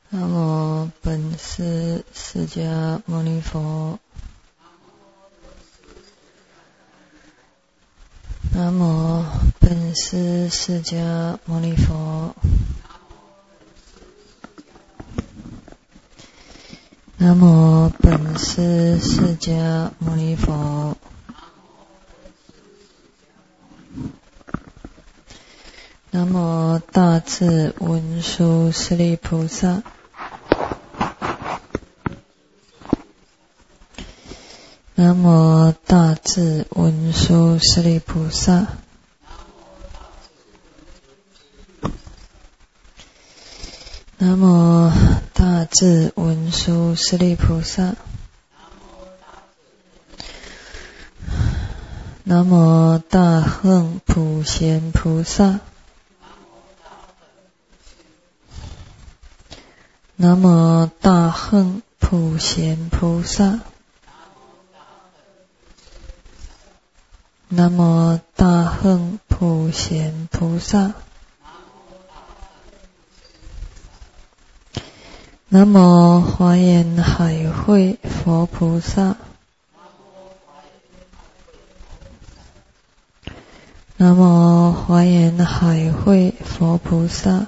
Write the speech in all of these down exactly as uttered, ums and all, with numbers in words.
南无本师释迦牟尼佛。南无本师释迦牟尼佛。南无本师释迦牟尼佛。南无大智文殊师利菩萨。南无大智文殊师利菩萨。南无大智文殊师利菩萨。南无大恨普贤菩萨。南无大恨普贤菩萨。南无大恨普贤菩萨。南无华严海会佛菩萨。南无华严海会佛菩萨。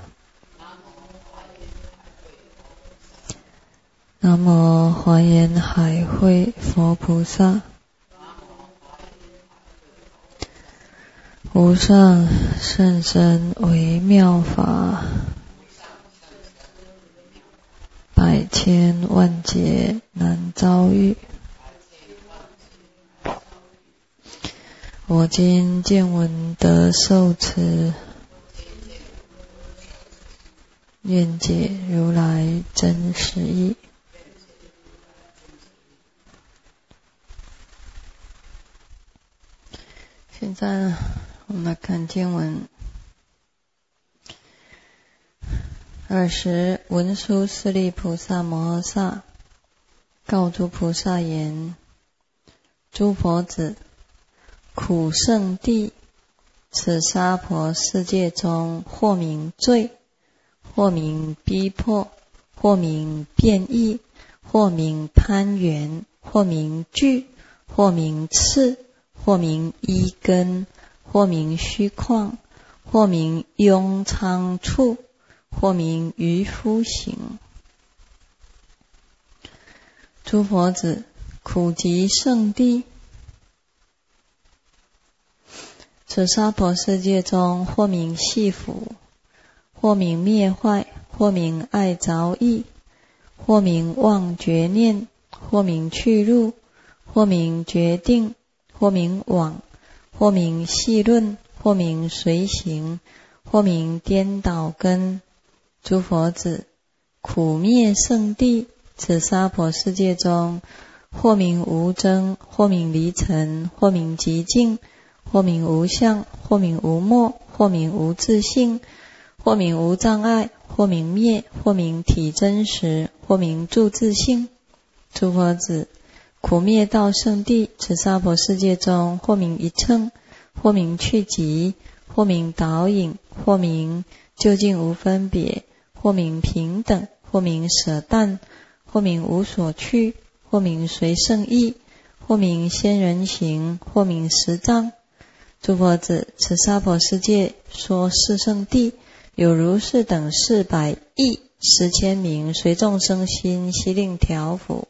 南无华严海会佛菩萨。无上甚深微妙法，百千万劫难遭遇。我今见闻得受持，愿解如来真实义。现在我们来看经文。尔时文殊师利菩萨摩诃萨告诸菩萨言：诸佛子，苦圣地，此娑婆世界中，或名罪，或名逼迫，或名变异，或名攀缘，或名惧，或名刺，或名依根，或名虚旷，或名庸仓处，或名渔夫行。诸佛子，苦集圣地，此娑婆世界中，或名系缚，或名灭坏，或名爱着意，或名妄觉念，或名去入，或名决定，或名往，或名细论，或名随行，或名颠倒根。诸佛子，苦灭圣地，此娑婆世界中，或名无争，或名离尘，或名寂静，或名无相，或名无末，或名无自性，或名无障碍，或名灭，或名体真实，或名住自性。诸佛子，苦灭道圣地，此娑婆世界中，或名一乘，或名去极，或名导引，或名究竟无分别，或名平等，或名舍淡，或名无所去，或名随圣意，或名仙人行，或名十障。诸佛子，此娑婆世界说四圣地，有如是等四百亿十千名随众生心悉令调伏。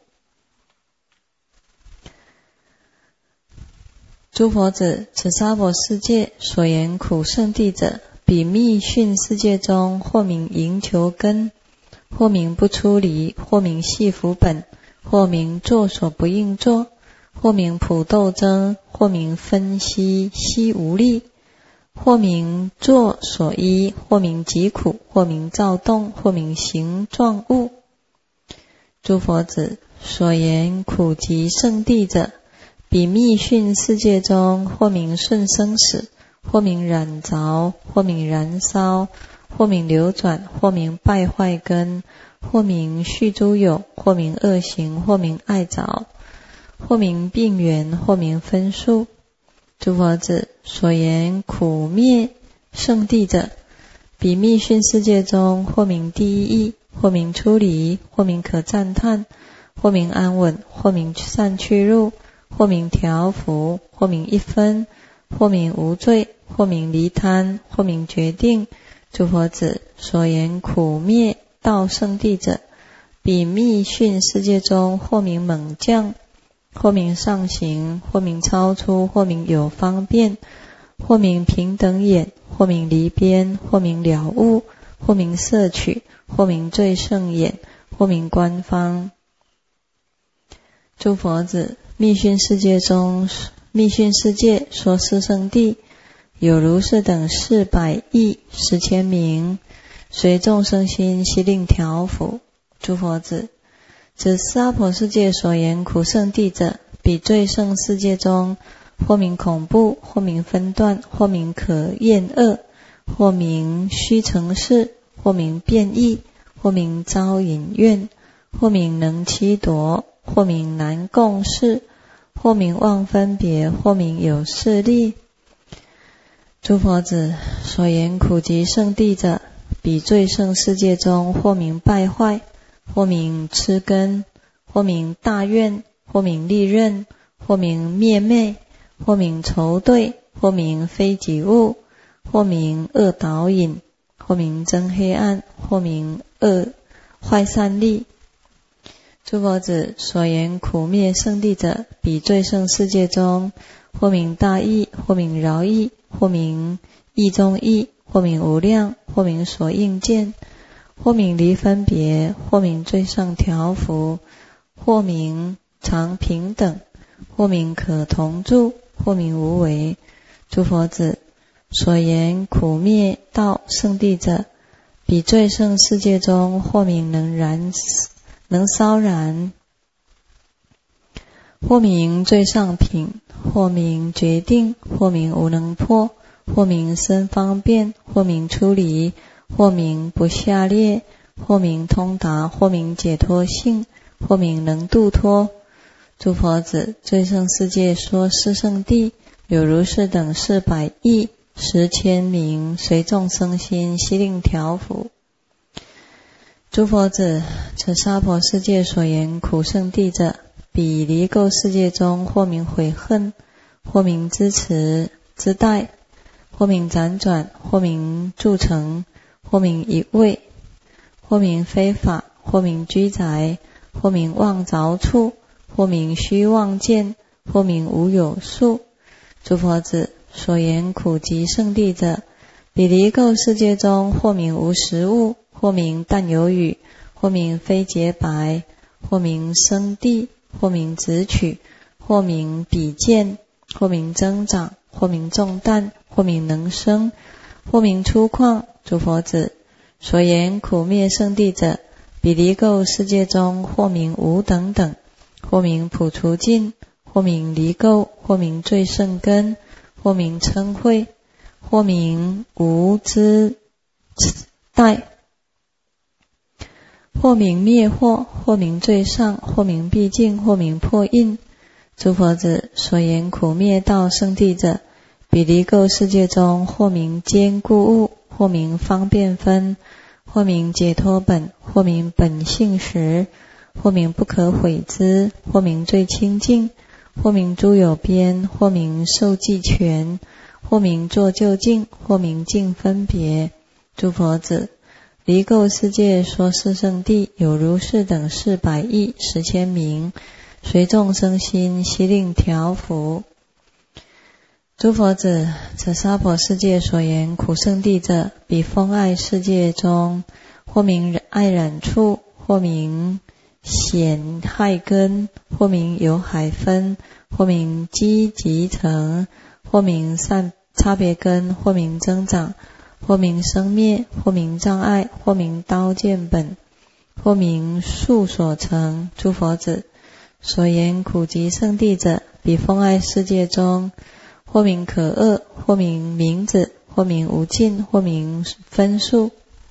诸佛子，此娑婆世界所言苦圣地者，比密训世界中，或名营求根，或名不出离，或名系缚本，或名作所不应作，或名普斗争，或名分析悉无力，或名作所依，或名疾苦，或名躁动，或名形状物。诸佛子，所言苦集圣地者，比密训世界中，或名顺生死，或名染着，或名燃烧，或名流转，或名败坏根，或名续诸有，或名恶行，或名爱着，或名病缘，或名分数。诸佛子，所言苦灭圣地者，比密训世界中，或名第一义， 或名出离，或名可赞叹，或名安稳，或名善去入，或名调伏，或名一分，或名无罪，或名离贪，或名决定。诸佛子，所言苦灭道圣地者，彼密训世界中，或名猛将，或名上行，或名超出，或名有方便，或名平等眼，或名离边，或名了悟，或名摄取，或名最胜眼，或名官方。诸佛子，密训世界中，密训世界说四圣地，有如是等四百亿十千名，随众生心悉令调伏。诸佛子，指四阿婆世界所言苦圣地者，彼最胜世界中，或名恐怖，或名分段，或名可厌恶，或名虚成事，或名变异，或名招引怨，或名能欺夺，或名难共事，或名妄分别，或名有势力。诸佛子，所言苦集圣地者，彼最胜世界中，或名败坏，或名痴根，或名大怨，或名利刃，或名灭昧，或名仇对，或名非己物，或名恶导引，或名真黑暗，或名恶坏善力。诸佛子，所言苦灭圣地者，彼最胜世界中，或名大义，或名饶义，或名义中义，或名无量，或名所应见，或名离分别，或名最上调伏，或名常平等，或名可同住，或名无为。诸佛子，所言苦灭道圣地者，彼最胜世界中，或名能燃能烧燃，或名最上品，或名决定，或名无能破，或名深方便，或名出离，或名不下列，或名通达，或名解脱性，或名能度脱。诸佛子，最胜世界说四圣地，有如是等四百亿十千名，随众生心悉令调伏。诸佛子，此娑婆世界所言苦圣地者，彼离垢世界中，或名悔恨，或名支持之代，或名辗转，或名筑成，或名一味，或名非法，或名居宅，或名妄着处，或名虚妄见，或名无有数。诸佛子，所言苦集圣地者，彼离垢世界中，或名无实物，或名但有语，或名非洁白，或名生地，或名直取，或名比见，或名增长，或名重担，或名能生，或名粗犷。诸佛子，所言苦灭圣地者，彼离垢世界中，或名无等等，或名普除尽，或名离垢，或名最胜根，或名称慧，或名无知代，或名灭惑，或名最上，或名毕竟，或名破印。诸佛子，所言苦灭道圣地者，彼离垢世界中，或名坚固物，或名方便分，或名解脱本，或名本性实，或名不可毁之，或名最清净，或名诸有边，或名受记权，或名作究竟，或名净分别。诸佛子，离垢世界说四圣地，有如是等四百亿十千名，随众生心悉令调伏。诸佛子，此娑婆世界所言苦圣地者，彼风爱世界中，或名爱染处，或名显害根，或名有海分，或名积集成，或名善差别根，或名增长，或名生灭，或名障碍，或名刀剑本，或名树所成。诸佛子，所言苦集圣地者，彼风爱世界中，或名可恶，或名名字，或名无尽，或名分数，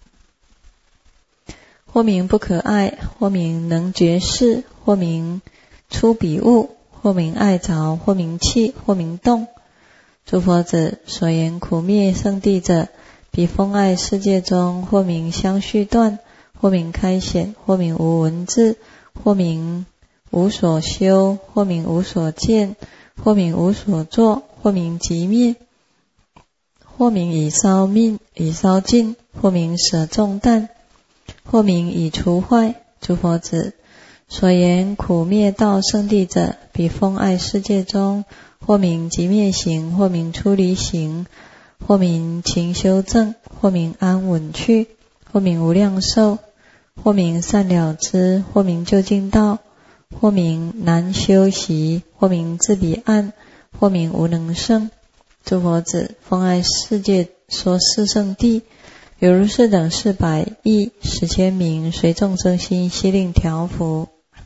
或名不可爱，或名能觉事，或名出彼物，或名爱着，或名气，或名动。诸佛子，所言苦灭圣地者，彼风爱世界中，或名相续断， 或名开显，或名无文字，或名无所修，或名无所见，或名无所作，或名即灭，或名已烧灭，已烧尽，或名舍重担，或名已除坏。诸佛子，所言苦灭道圣地者，彼风爱世界中，或名即灭行，或名出离行，或名勤修正，或名安稳趣，或名无量寿，或名善了知，或名究竟道，或名难修习，或名自彼岸，或名无能胜。诸佛子，风爱世界说四圣谛，有如是等四百亿十千名，随众生心悉令调伏。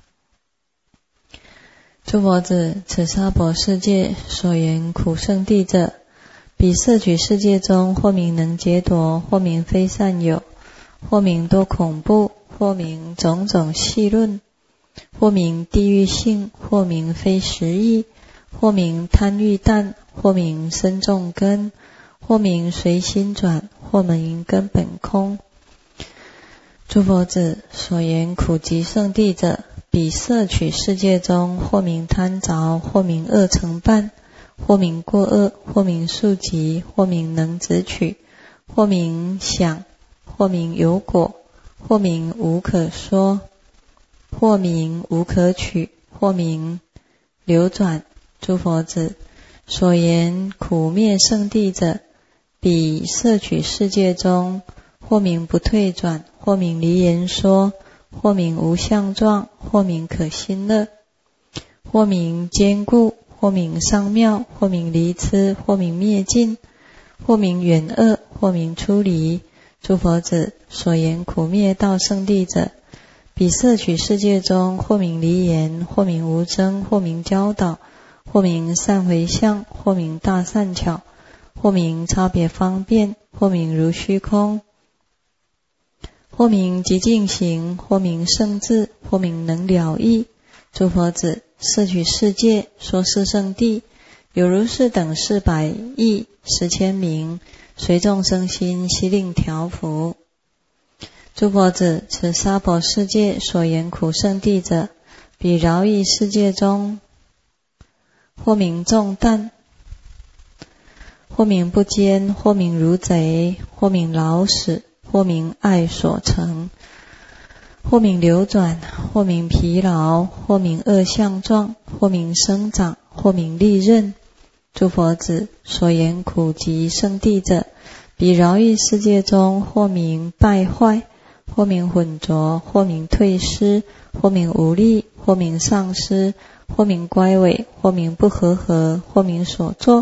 诸佛子，此娑婆世界所言苦圣地者，彼摄取世界中，或名能劫夺，或名非善友，或名多恐怖，或名种种戏论，或名地狱性，或名非实义，或名贪欲淡，或名身重根，或名随心转，或名根本空。诸佛子，所言苦集圣地者，彼摄取世界中，或名贪着，或名恶成伴，或名过恶，或名速疾，或名能执取，或名想，或名有果，或名无可说，或名无可取，或名流转。诸佛子，所言苦灭圣地者，彼摄取世界中，或名不退转，或名离言说，或名无相状，或名可心乐，或名坚固，或名上妙，或名离痴，或名灭尽，或名远恶，或名出离。诸佛子，所言苦灭道圣地者，彼摄取世界中，或名离言，或名无争，或名教导，或名善回向，或名大善巧，或名差别方便，或名如虚空，或名极静行，或名圣智，或名能了义。诸佛子，摄取世界说四圣谛，有如是等四百亿十千名，随众生心悉令调伏。诸佛子，此娑婆世界所言苦圣地者，彼饶益世界中，或名重担，或名不坚，或名如贼，或名老死，或名爱所成，或名流转，或名疲劳，或名恶相状，或名生长，或名利刃。诸佛子，所言苦集圣地者，彼饶益世界中，或名败坏，或名混浊，或名退失，或名无力，或名丧失，或名乖违，或名不和合，或名所作，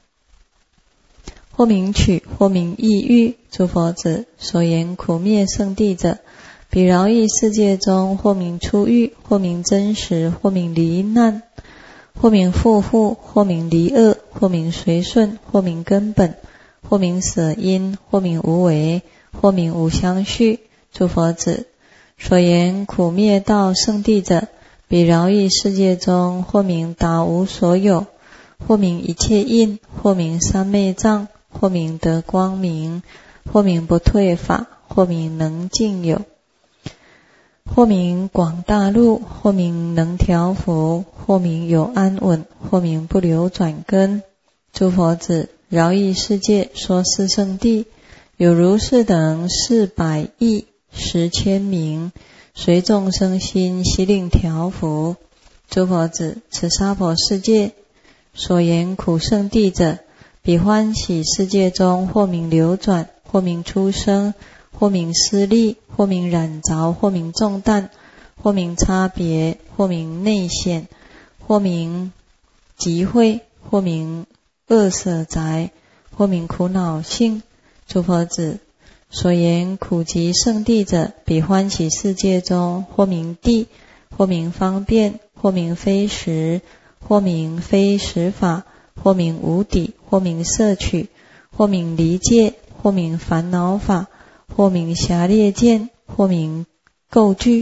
或名取，或名抑郁。诸佛子，所言苦灭圣地者，彼饶益世界中，或名出狱，或名真实，或名离难，或名复复，或名离恶，或名随顺，或名根本，或名舍因，或名无为，或名无相续。诸佛子，所言苦灭道圣地者，彼饶益世界中，或名达无所有，或名一切印，或名三昧藏，或名得光明，或名不退法，或名能尽有，或名广大路，或名能调伏，或名有安稳，或名不流转根。诸佛子，饶益世界说四圣谛，有如是等四百亿十千名，随众生心悉令调伏。诸佛子，此娑婆世界所言苦圣地者，彼欢喜世界中，或名流转，或名出生，或名失利，或名染着，或名重担，或名差别，或名内显，或名集会，或名恶舍宅，或名苦恼性。诸佛子，所言苦集圣地者，彼欢喜世界中，或名地，或名方便，或名非实，或名非实法，或名无底，或名摄取，或名离界，或名烦恼法，或名狭劣见，或名构具。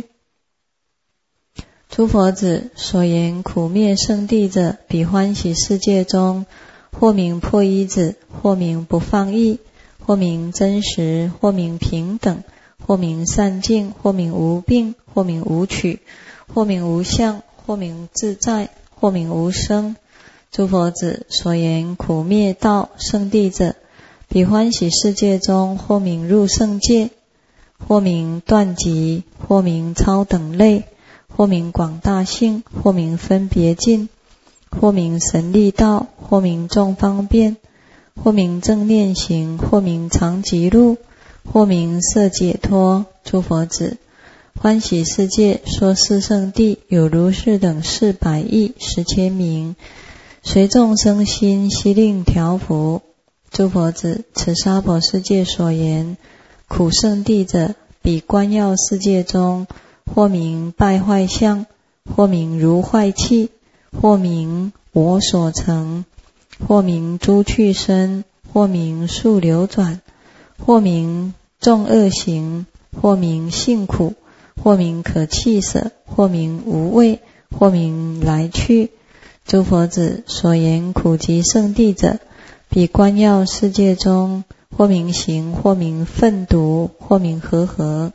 诸佛子，所言苦灭圣地者，彼欢喜世界中，或名破依止，或名不放逸，或名真实，或名平等， 或名善境，或名无病，或名无取，或名无相，或名自在，或名无生。诸佛子所言苦灭道圣地者，彼欢喜世界中，或名入圣界，或名断极，或名超等类，或名广大性，或名分别尽，或名神力道，或名众方便，或名正念行，或名常寂路，或名色解脱。诸佛子，欢喜世界说四圣地有如是等四百亿十千名，随众生心悉令调伏。诸佛子，此娑婆世界所言苦圣地者，彼观要世界中，或名败坏相，或名如坏气，或名我所成，或名诸趣生，或名数流转，或名众恶行，或名性苦，或名可弃舍，或名无畏，或名来去。诸佛子所言苦集圣地者，彼观要世界中，或名行，或名愤毒，或名和合，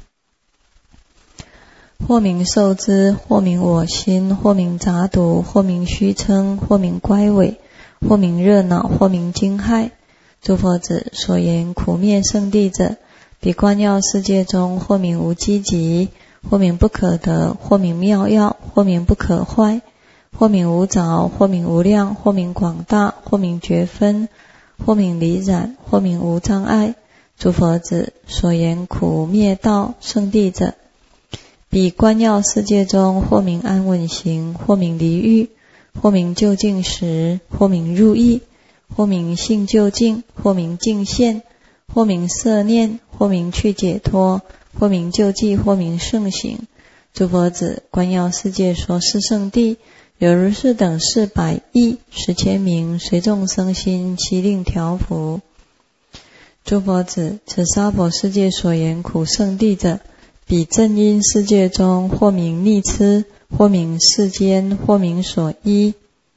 或名受知，或名我心，或名杂毒，或名虚称，或名乖违，或名热恼，或名惊骇。诸佛子所言苦灭圣地者，彼观要世界中，或名无积集，或名不可得，或名妙药，或名不可坏，或名无着，或名无量，或名广大，或名绝分，或名离染，或名无障碍。诸佛子所言苦灭道圣地者，彼观要世界中，或名安稳行，或名离欲，或名究竟时，或名入意，或名性究竟，或名净现，或名色念，或名去解脱，或名救济，或名圣行。诸佛子，观要世界说是圣地有如是等四百亿十千名，随众生心悉令调伏。诸佛子，此娑婆世界所言苦圣地者，彼正因世界中，或名逆痴，或名世间，或名所依，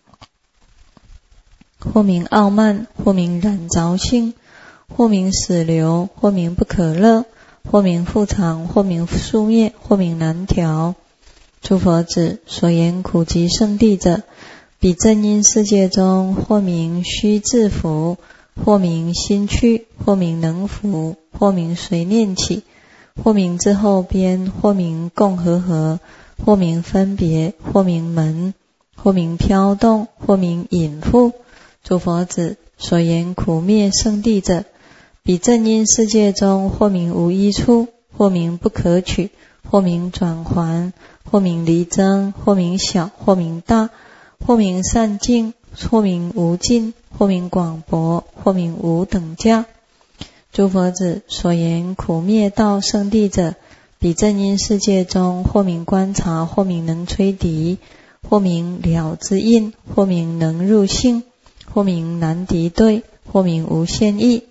或名傲慢，或名染着性，或名死流，或名不可乐，或名复常，或名速灭，或名难调。诸佛子所言苦集圣地者，彼正因世界中，或名须自服，或名心去，或名能服，或名随念起，或名之后边，或名共和合，或名分别，或名门，或名飘动，或名隐覆。诸佛子所言苦灭圣地者，彼正因世界中，或名无一处，或名不可取，或名转还，或名离增，或名小，或名大，或名善尽，或名无尽，或名广博，或名无等价。诸佛子所言苦灭道圣地者，彼正因世界中，或名观察，或名能吹笛，或名了之印，或名能入性，或名难敌对，或名无限意，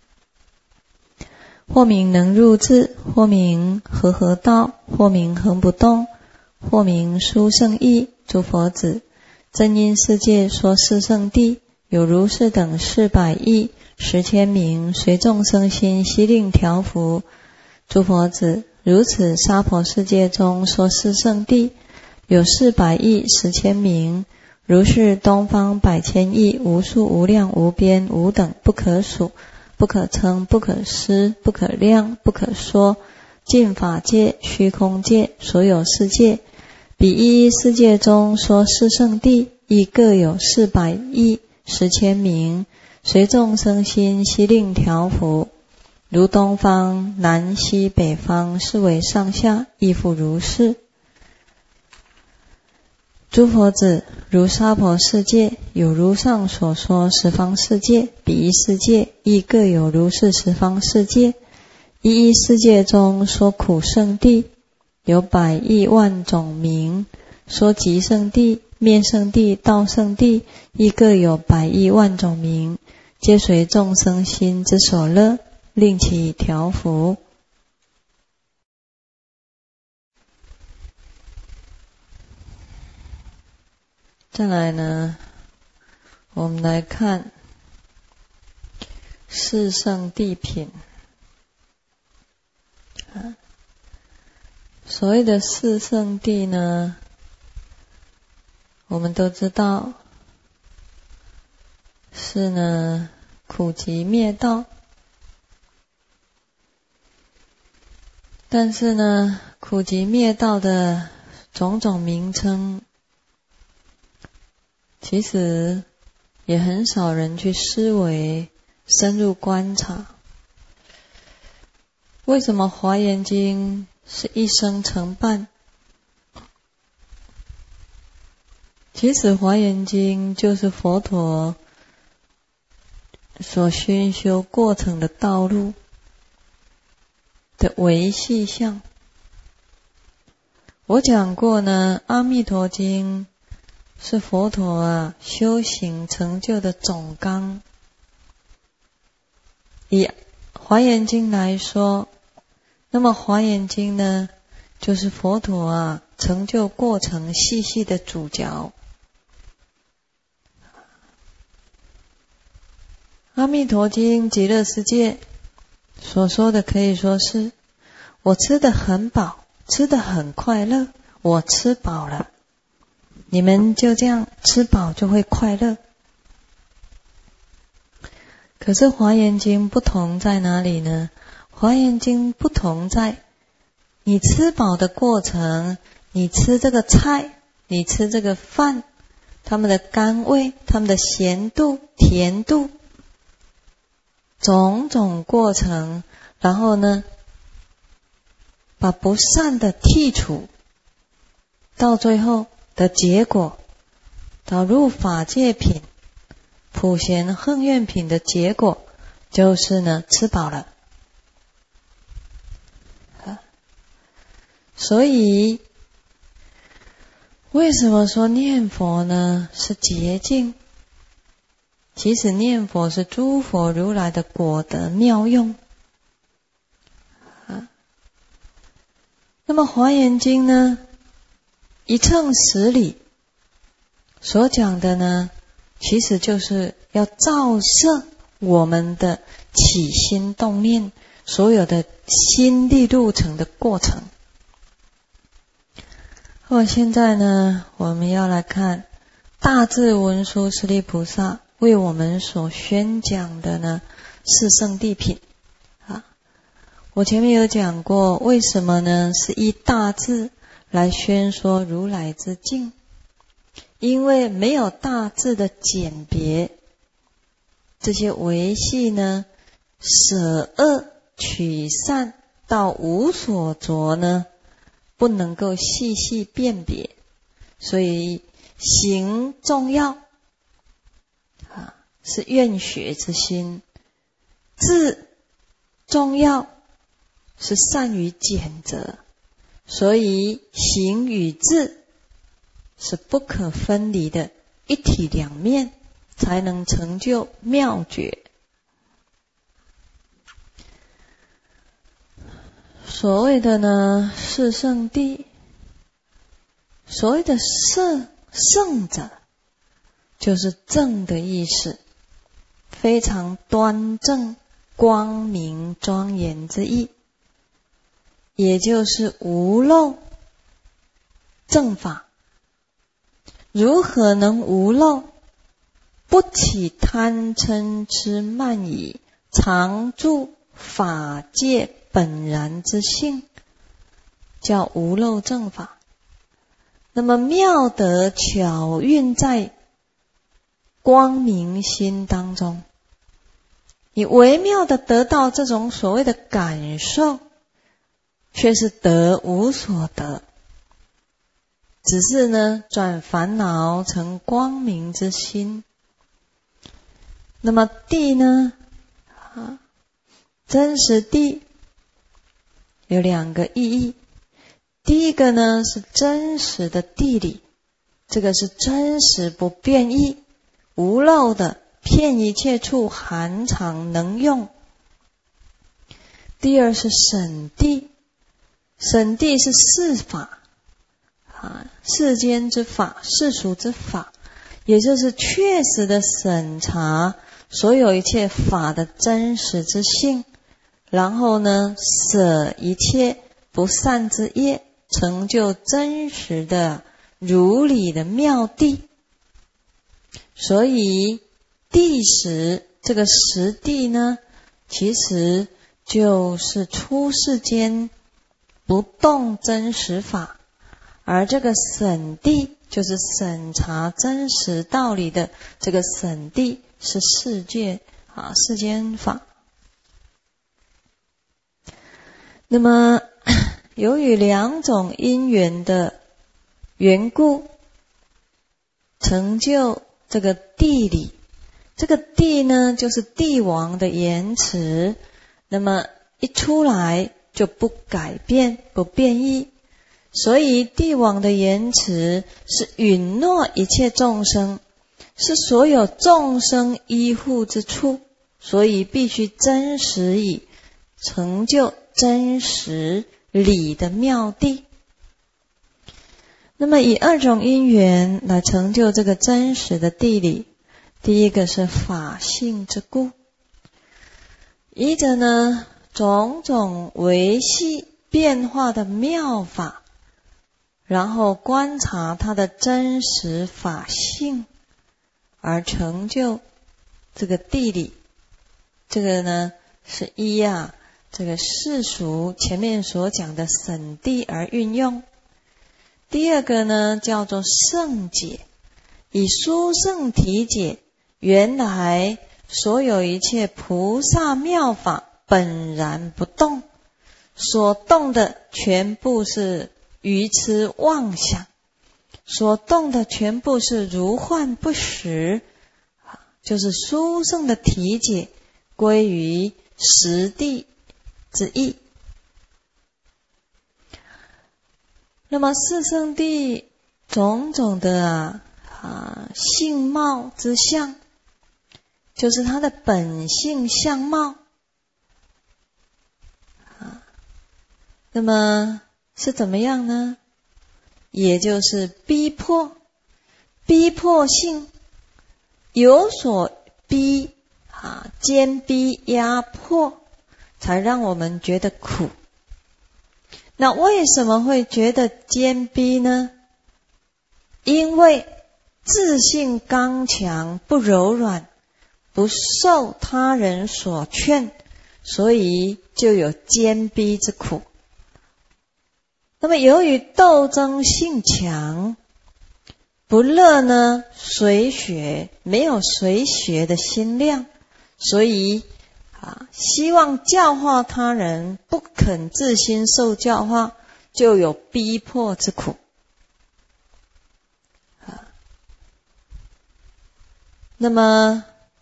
或名能入智，或名和合道，或名恒不动，或名殊胜意。诸佛子，正因世界说是圣地有如是等四百亿十千名，随众生心悉令调伏。诸佛子，如此娑婆世界中说是圣地有四百亿十千名，如是东方百千亿无数无量无边无等不可数不可称不可思不可量不可说尽法界虚空界所有世界，彼一一世界中说是圣地亦各有四百亿十千名，随众生心悉令调伏。如东方南西北方是为上下亦复如是。诸佛子，如娑婆世界有如上所说十方世界，彼一世界亦各有如是十方世界。一一世界中说苦圣地有百亿万种名，说极圣地灭圣地道圣地亦各有百亿万种名，皆随众生心之所乐，令其调伏。再来呢，我们来看四圣谛品。 所谓的四圣谛呢，我们都知道是呢苦集灭道，但是呢苦集灭道的种种名称，其实也很少人去思维深入观察。为什么华严经是一生承办？其实华严经就是佛陀所熏修过程的道路的维系相。我讲过呢，阿弥陀经是佛陀啊修行成就的总纲。以华严经来说，那么华严经呢，就是佛陀啊成就过程细细的主脚。阿弥陀经极乐世界所说的可以说是，我吃得很饱，吃得很快乐，我吃饱了，你们就这样吃饱就会快乐。可是华严经不同在哪里呢？华严经不同在你吃饱的过程，你吃这个菜，你吃这个饭，它们的甘味，它们的咸度、甜度，种种过程，然后呢把不善的剔除，到最后的结果，导入法界品、普贤横愿品的结果，就是呢吃饱了。所以为什么说念佛呢是捷径？其实念佛是诸佛如来的果德妙用。啊，那么华严经呢，一乘十里所讲的呢，其实就是要照摄我们的起心动念，所有的心力路程的过程。那么现在呢，我们要来看大智文殊师利菩萨为我们所宣讲的呢四圣谛品啊。我前面有讲过，为什么呢是依大智来宣说如来之境？因为没有大智的简别，这些维系呢舍恶取善到无所着呢，不能够细细辨别，所以行重要啊，是愿学之心；智重要，是善于检责。所以行与智是不可分离的，一体两面，才能成就妙觉。所谓的呢四圣谛，所谓的圣圣者，就是正的意思，非常端正、光明、庄严之意，也就是无漏正法。如何能无漏？不起贪嗔痴慢疑，常住法界本然之性，叫无漏正法。那么妙德巧运在光明心当中，你微妙的得到这种所谓的感受，却是得无所得，只是呢转烦恼成光明之心。那么谛呢啊，真实谛有两个意义。第一个呢是真实的谛理，这个是真实不变异、无漏的，遍一切处含藏能用。第二是审谛，审谛是世法啊，世间之法、世俗之法，也就是确实的审查所有一切法的真实之性， 然后呢，舍一切不善之业，成就真实的如理的妙地。所以地识这个实地呢，其实就是出世间不动真实法，而这个审地就是审查真实道理的这个审地是世界啊世间法。那么由于两种因缘的缘故，成就这个地理。这个地呢，就是帝王的言辞，那么一出来就不改变不变异，所以帝王的言辞是允诺一切众生，是所有众生依护之处，所以必须真实以成就真实理的妙地。那么以二种因缘来成就这个真实的地理，第一个是法性之故，依着呢种种维系变化的妙法，然后观察它的真实法性，而成就这个地理。这个呢是依啊这个世俗前面所讲的审地而运用。第二个呢叫做圣解，以殊胜体解原来所有一切菩萨妙法本然不动，所动的全部是愚痴妄想，所动的全部是如幻不实，就是殊胜的体解归于实地之意。那么四圣谛种种的啊啊性貌之相，就是它的本性相貌啊。那么是怎么样呢？也就是逼迫，逼迫性，有所逼啊，坚逼压迫，才让我们觉得苦。那为什么会觉得坚逼呢？因为自性刚强，不柔软，不受他人所劝，所以就有坚逼之苦。那么由于斗争性强，不乐呢随学，没有随学的心量，所以啊，希望教化他人，不肯自心受教化，就有逼迫之苦。啊，那么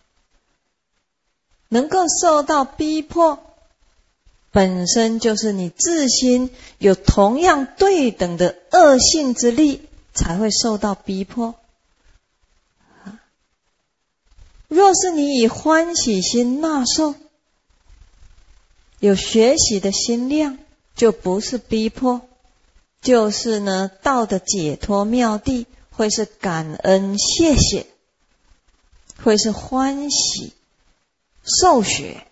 能够受到逼迫，本身就是你自心有同样对等的恶性之力，才会受到逼迫。啊，若是你以欢喜心纳受，有学习的心量，就不是逼迫，就是呢道的解脱妙地，会是感恩谢谢，会是欢喜受学。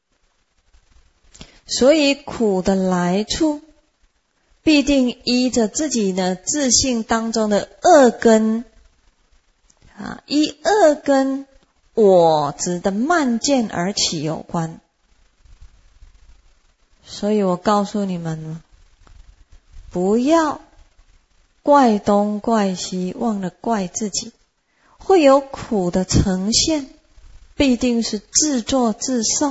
所以苦的来处，必定依着自己呢自性当中的恶根啊，依恶根我执的慢见而起有关。所以我告诉你们，不要怪东怪西，忘了怪自己。会有苦的呈现，必定是自作自受。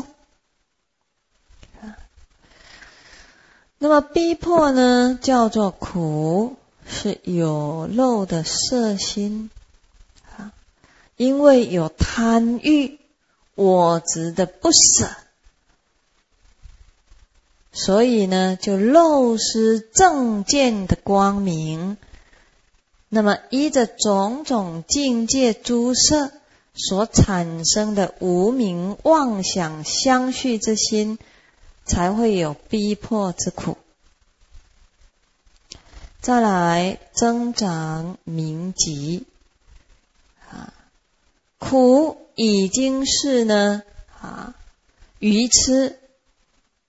那么逼迫呢，叫做苦，是有漏的色心，因为有贪欲我执的不舍，所以呢就漏失正见的光明。那么依着种种境界诸色所产生的无明妄想相续之心，才会有逼迫之苦。再来增长明极啊，苦已经是呢啊愚痴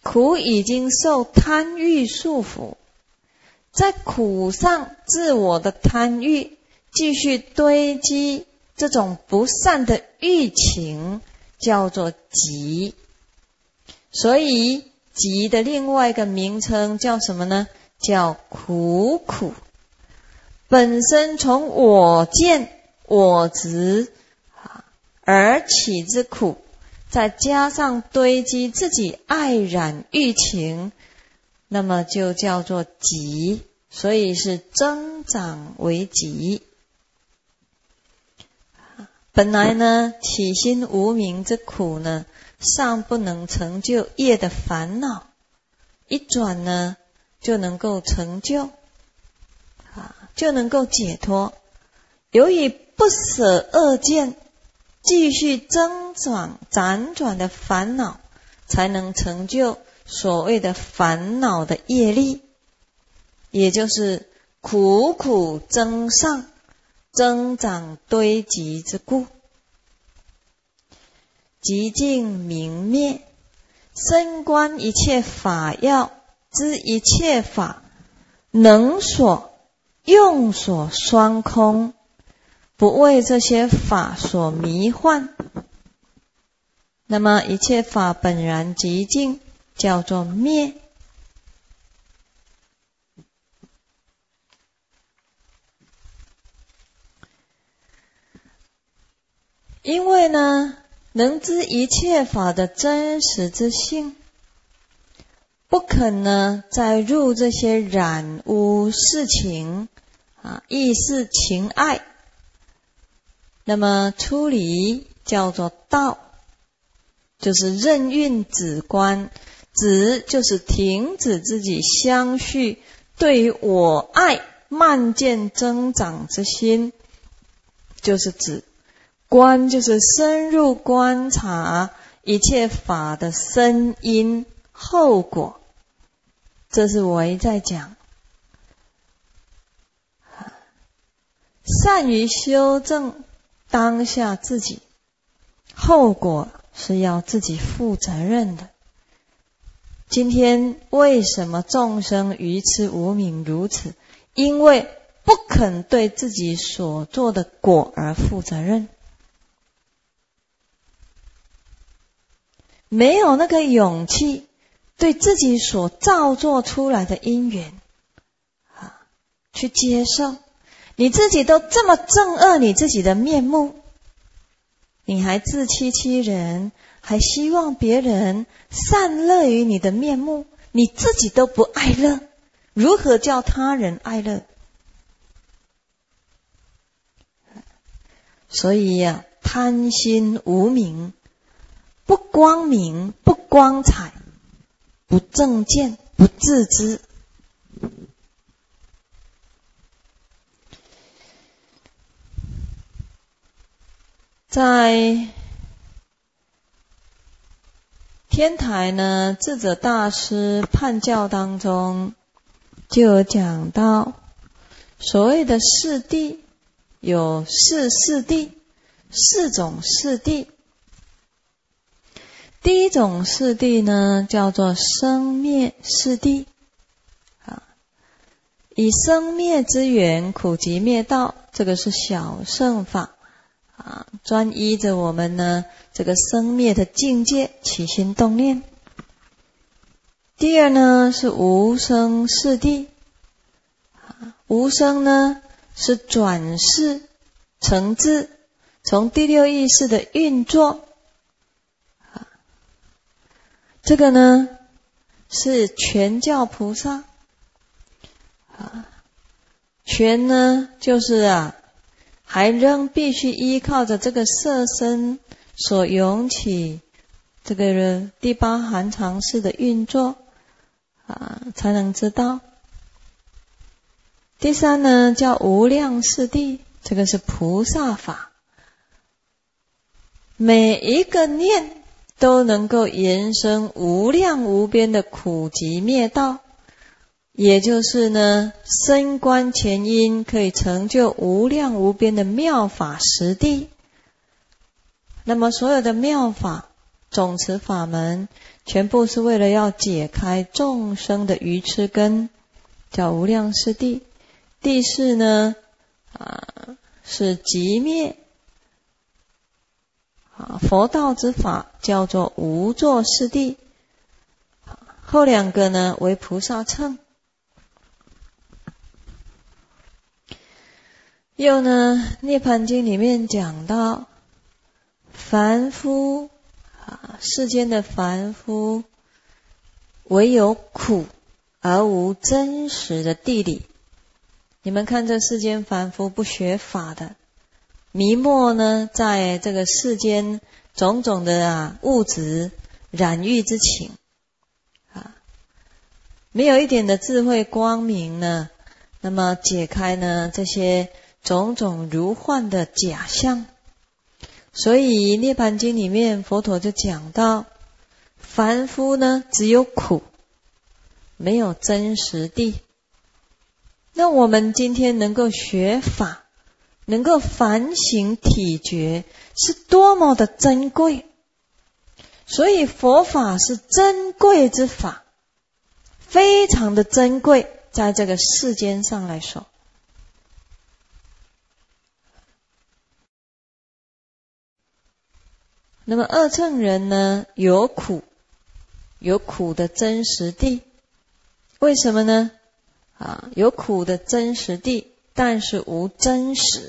苦已经受贪欲束缚，在苦上自我的贪欲继续堆积这种不善的欲情，叫做集。所以集的另外一个名称叫什么呢？叫苦苦。本身从我见我执而起之苦，再加上堆积自己爱染欲情，那么就叫做集，所以是增长为集。本来呢，起心无明之苦呢，尚不能成就业的烦恼，一转呢，就能够成就，啊，就能够解脱。由于不舍恶见，继续增长辗转的烦恼，才能成就所谓的烦恼的业力，也就是苦苦增上，增长堆积之故。极尽明灭，深观一切法要知一切法能所用所双空，不为这些法所迷幻。那么一切法本然极尽，叫做灭。因为呢，能知一切法的真实之性，不肯呢再入这些染污事情啊，意识情爱，那么出离叫做道，就是任运止观，止就是停止自己相续对于我爱慢渐增长之心，就是止。观就是深入观察一切法的深因后果，这是我一再讲。善于修正当下自己，后果是要自己负责任的。今天为什么众生愚痴无明如此？因为不肯对自己所做的果而负责任，没有那个勇气对自己所造作出来的因缘啊去接受。你自己都这么憎恶你自己的面目，你还自欺欺人，还希望别人善乐于你的面目，你自己都不爱乐，如何叫他人爱乐？所以呀、啊，贪心无明，不光明，不光彩，不正见，不自知。在天台呢，智者大师判教当中就有讲到，所谓的四谛有四四谛，四种四谛。第一种四谛呢，叫做生灭四谛啊，以生灭之缘苦集灭道，这个是小乘法啊，专依着我们呢这个生灭的境界起心动念。第二呢是无生四谛啊，无生呢是转世成智，从第六意识的运作。这个呢是全教菩萨啊，全呢就是啊，还仍必须依靠着这个色身所涌起这个第八含藏识的运作啊，才能知道。第三呢叫无量四谛，这个是菩萨法，每一个念都能够延伸无量无边的苦集灭道，也就是呢深观前因，可以成就无量无边的妙法实谛。那么所有的妙法总持法门，全部是为了要解开众生的愚痴根，叫无量世谛。第四呢，啊，是寂灭啊佛道之法，叫做无作世谛。后两个呢为菩萨乘。又呢，涅盘经里面讲到，凡夫啊，世间的凡夫，唯有苦而无真实的谛理。你们看这世间凡夫不学法的，迷没呢，在这个世间种种的啊物质染欲之情啊，没有一点的智慧光明呢，那么解开呢这些种种如幻的假象。所以涅盘经里面佛陀就讲到，凡夫呢只有苦，没有真实谛。那我们今天能够学法，能够反省体觉，是多么的珍贵。所以佛法是珍贵之法，非常的珍贵，在这个世间上来说。那么二乘人呢，有苦，有苦的真实谛。为什么呢？啊，有苦的真实谛，但是无真实。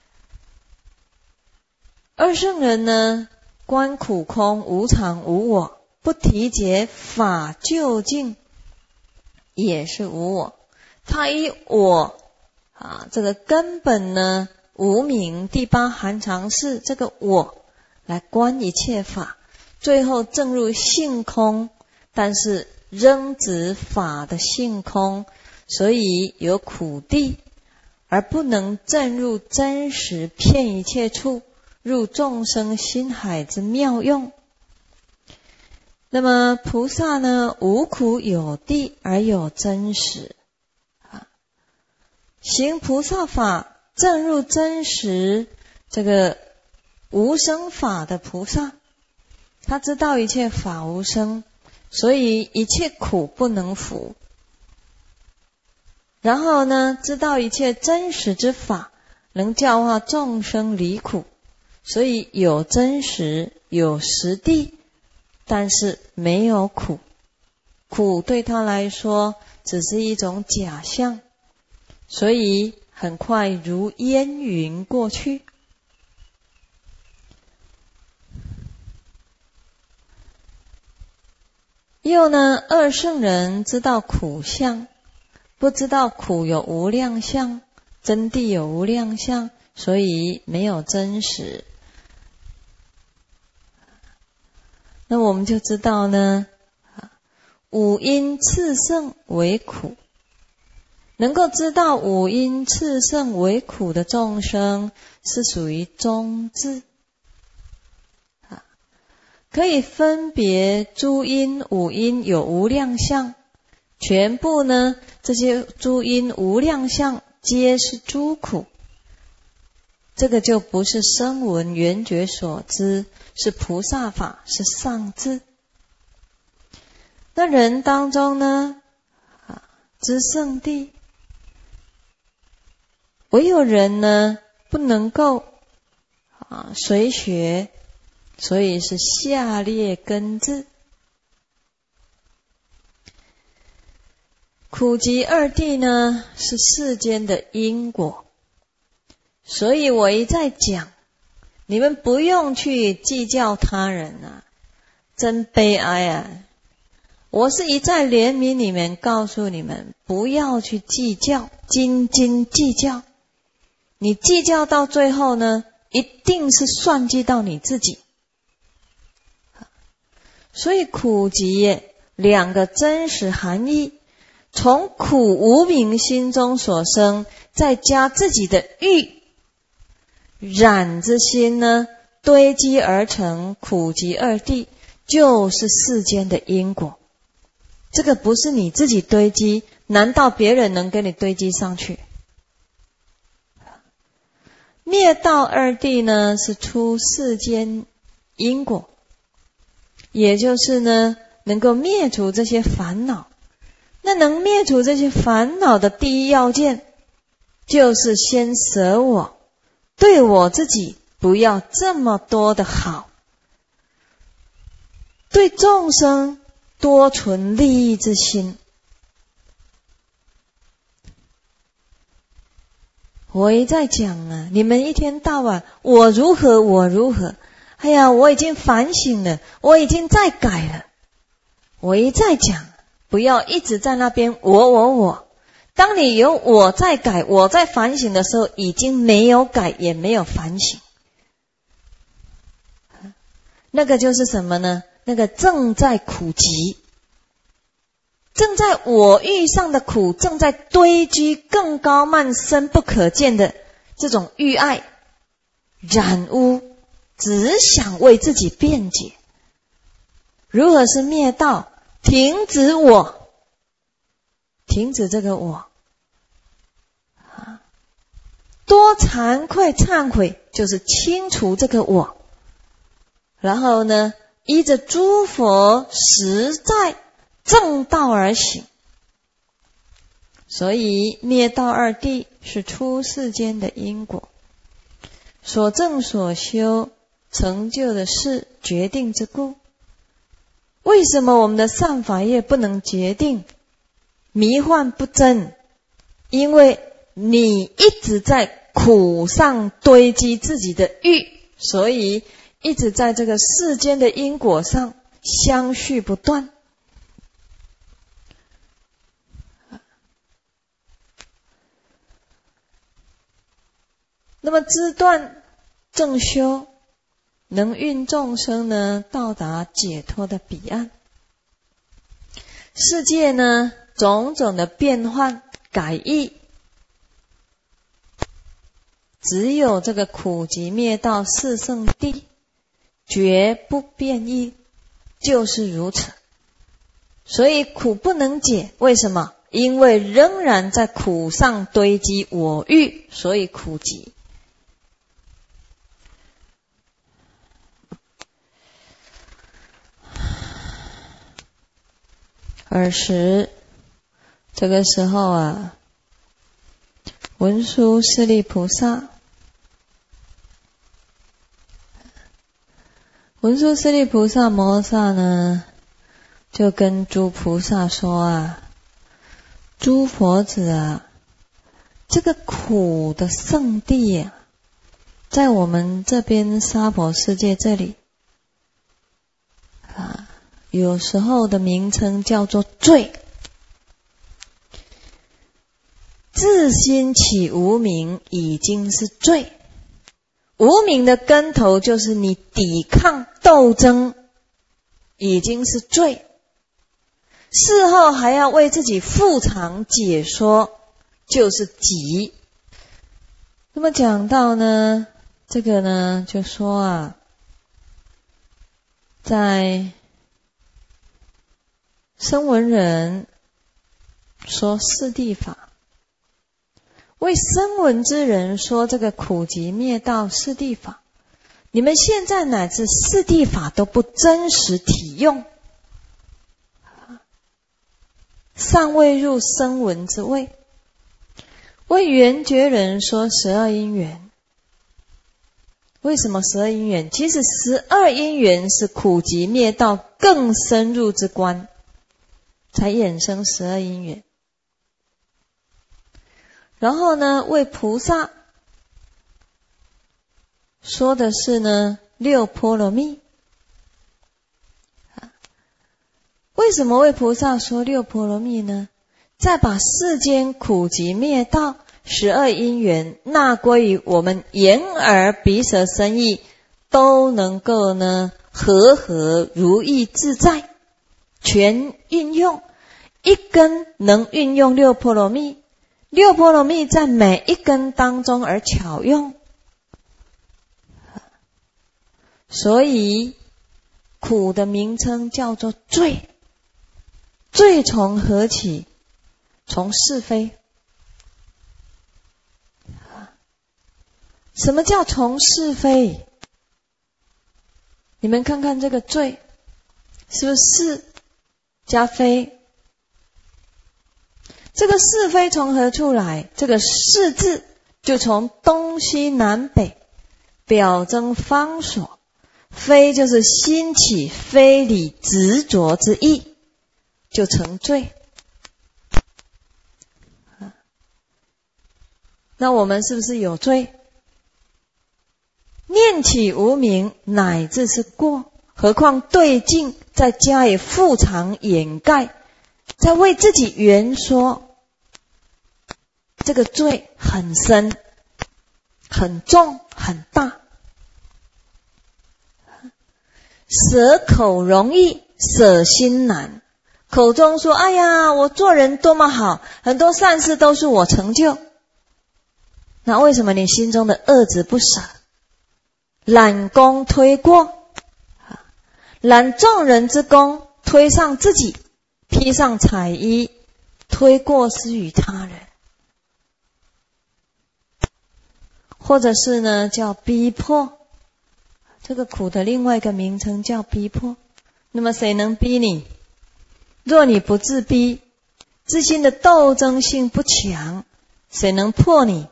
二乘人呢，观苦空，无常无我，不体解法究竟，也是无我。他以我啊这个根本呢无明第八含藏识这个我来观一切法，最后证入性空，但是仍指法的性空，所以有苦谛，而不能证入真实遍一切处，入众生心海之妙用。那么菩萨呢，无苦有谛而有真实啊，行菩萨法证入真实这个无生法的菩萨，他知道一切法无生，所以一切苦不能服。然后呢，知道一切真实之法，能教化众生离苦，所以有真实，有实谛，但是没有苦。苦对他来说只是一种假象，所以很快如烟云过去。又呢，二乘人知道苦相，不知道苦有无量相，真谛有无量相，所以没有真实。那我们就知道呢，五阴炽盛为苦，能够知道五阴炽盛为苦的众生，是属于中智，可以分别诸因五因有无量相，全部呢这些诸因无量相皆是诸苦。这个就不是声闻缘觉所知，是菩萨法，是上智。那人当中呢，啊，知圣谛，唯有人呢不能够啊随学，所以是下列根智。苦集二谛呢是世间的因果，所以我一再讲，你们不用去计较他人啊，真悲哀啊！我是一再怜悯你们，告诉你们不要去计较，斤斤计较。你计较到最后呢，一定是算计到你自己。所以苦集两个真实含义，从苦无明心中所生，再加自己的欲染之心呢，堆积而成苦集二谛，就是世间的因果。这个不是你自己堆积，难道别人能给你堆积上去？灭道二谛呢，是出世间因果。 也就是呢，能够灭除这些烦恼。那能灭除这些烦恼的第一要件，就是先舍我，对我自己不要这么多的好，对众生多存利益之心。我一再讲啊，你们一天到晚我如何我如何，哎呀，我已经反省了，我已经在改了。我一再讲，不要一直在那边我我我。当你有我在改，我在反省的时候，已经没有改，也没有反省。那个就是什么呢？那个正在苦集，正在我欲上的苦，正在堆积更高慢深不可见的这种欲爱染污，只想为自己辩解。如何是灭道？停止我，停止这个我，多惭愧忏悔，就是清除这个我。然后呢，依着诸佛实在正道而行。所以灭道二谛是出世间的因果，所证所修成就的事决定之故。为什么我们的善法业不能决定？迷幻不真，因为你一直在苦上堆积自己的欲，所以一直在这个世间的因果上相续不断。那么知断正修，能运众生呢到达解脱的彼岸。世界呢种种的变换改易，只有这个苦集灭道四圣谛绝不变异，就是如此。所以苦不能解，为什么？因为仍然在苦上堆积我欲，所以苦集。尔时，这个时候啊，文殊师利菩萨，文殊师利菩萨摩诃萨呢，就跟诸菩萨说啊，诸佛子啊，这个苦的圣地啊，在我们这边娑婆世界这里啊，有时候的名称叫做罪。自心起无明已经是罪，无明的根头就是你抵抗斗争，已经是罪。事后还要为自己复偿解说，就是集。那么讲到呢，这个呢就说啊，在声闻人说四谛法，为声闻之人说这个苦集灭道四谛法，你们现在乃至四谛法都不真实体用，尚未入声闻之位。为缘觉人说十二因缘，为什么十二因缘？其实十二因缘是苦集灭道更深入之观，才衍生十二因缘。然后呢，为菩萨说的是呢六波罗蜜。为什么为菩萨说六波罗蜜呢？再把世间苦集灭道十二因缘纳归于我们眼耳鼻舌身意，都能够呢和合如意自在，全运用。一根能运用六波罗蜜，六波罗蜜在每一根当中而巧用。所以苦的名称叫做罪。罪从何起？从是非。什么叫从是非？你们看看这个罪， 是不是是加非？这个是非从何处来？这个是字就从东西南北表征方所，非就是兴起非理执着之意，就成罪。那我们是不是有罪？念起无明，乃至是过，何况对境再加以复藏掩盖，再为自己圆说，这个罪很深、很重、很大。舍口容易，舍心难。口中说：“哎呀，我做人多么好，很多善事都是我成就。”那为什么你心中的恶执不舍？揽功推过，揽众人之功，推上自己，披上彩衣，推过失于他人。或者是呢，叫逼迫。这个苦的另外一个名称叫逼迫。那么谁能逼你？若你不自逼，自心的斗争性不强，谁能破你？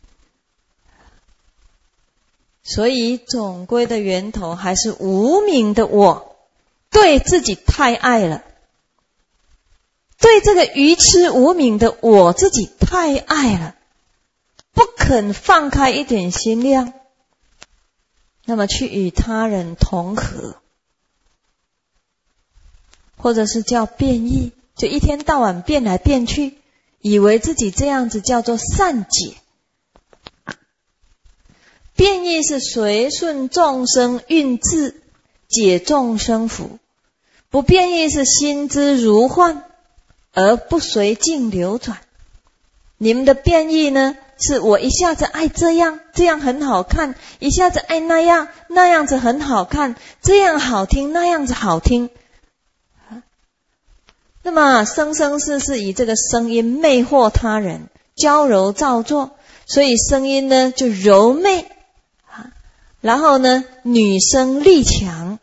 所以总归的源头还是无明的我，对自己太爱了，对这个愚痴无明的我自己太爱了，不肯放开一点心量，那么去与他人同和，或者是叫变异，就一天到晚变来变去，以为自己这样子叫做善解。变异是随顺众生运智，解众生福；不变异是心之如幻，而不随境流转。你们的变异呢，是我一下子爱这样，这样很好看；一下子爱那样，那样子很好看；这样好听，那样子好听。那么生生世世以这个声音魅惑他人，娇柔造作，所以声音呢就柔媚。然后呢，女声力强，